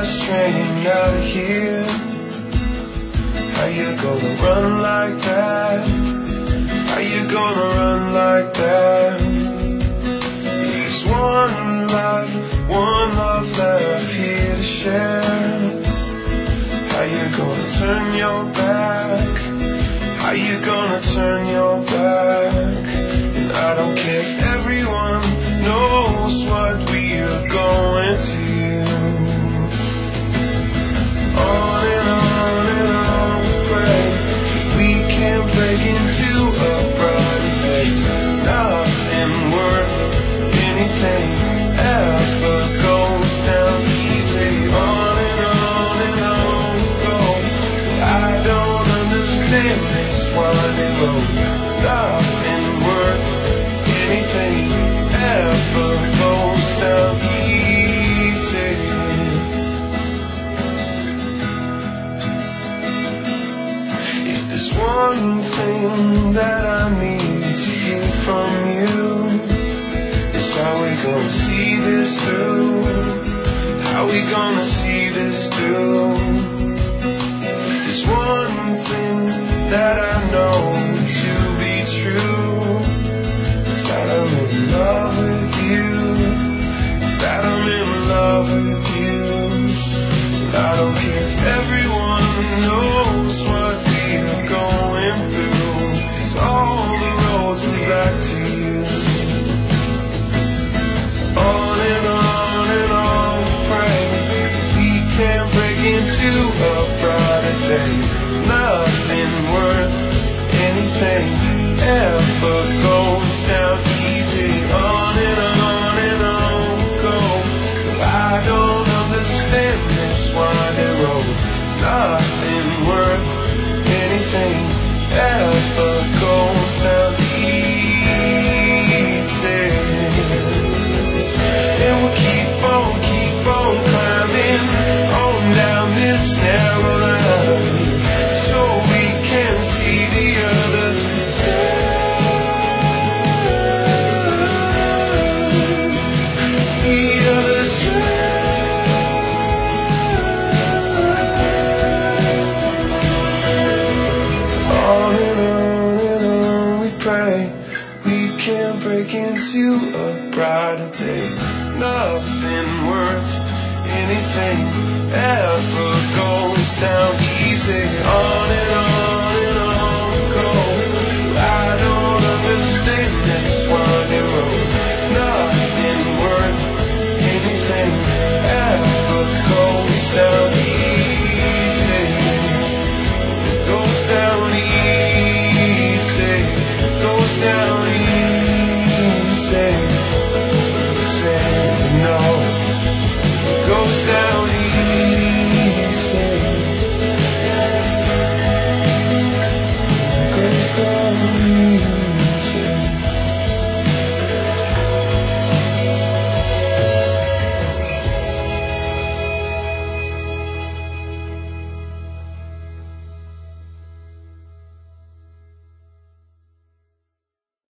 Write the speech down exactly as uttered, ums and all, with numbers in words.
fast train out of here. How you gonna run like that? How you gonna run like that? There's one life, one love left here to share. How you gonna turn your back? How you gonna turn your back? And I don't care if everyone knows what we are going to. On and on and on we pray. We can't break into a brighter day. Nothing worth anything ever goes down easy. On and on and on we go. I don't understand this winding road. Nothing worth anything ever goes down easy. If there's one thing that I need to hear from you, it's how we gonna see this through. How we gonna see this through. There's one thing that I know to be true. It's that I'm in love with you. It's that I'm in love with you. And I don't care if everyone knows what we are going through, 'cause all the roads lead back to you. On and on and on we pray. We can't break into a brighter day. Nothing worth anything ever goes down easy. On and on and on we go. I don't understand this winding road. Nothing worth anything ever goes down easy. And we'll keep on, keep on climbing on down this narrow line, so we can see the other side. The other side. On and on and on we pray. We can't break into a brighter day. Nothing worth anything ever goes down easy. On and on and on we go. I don't understand this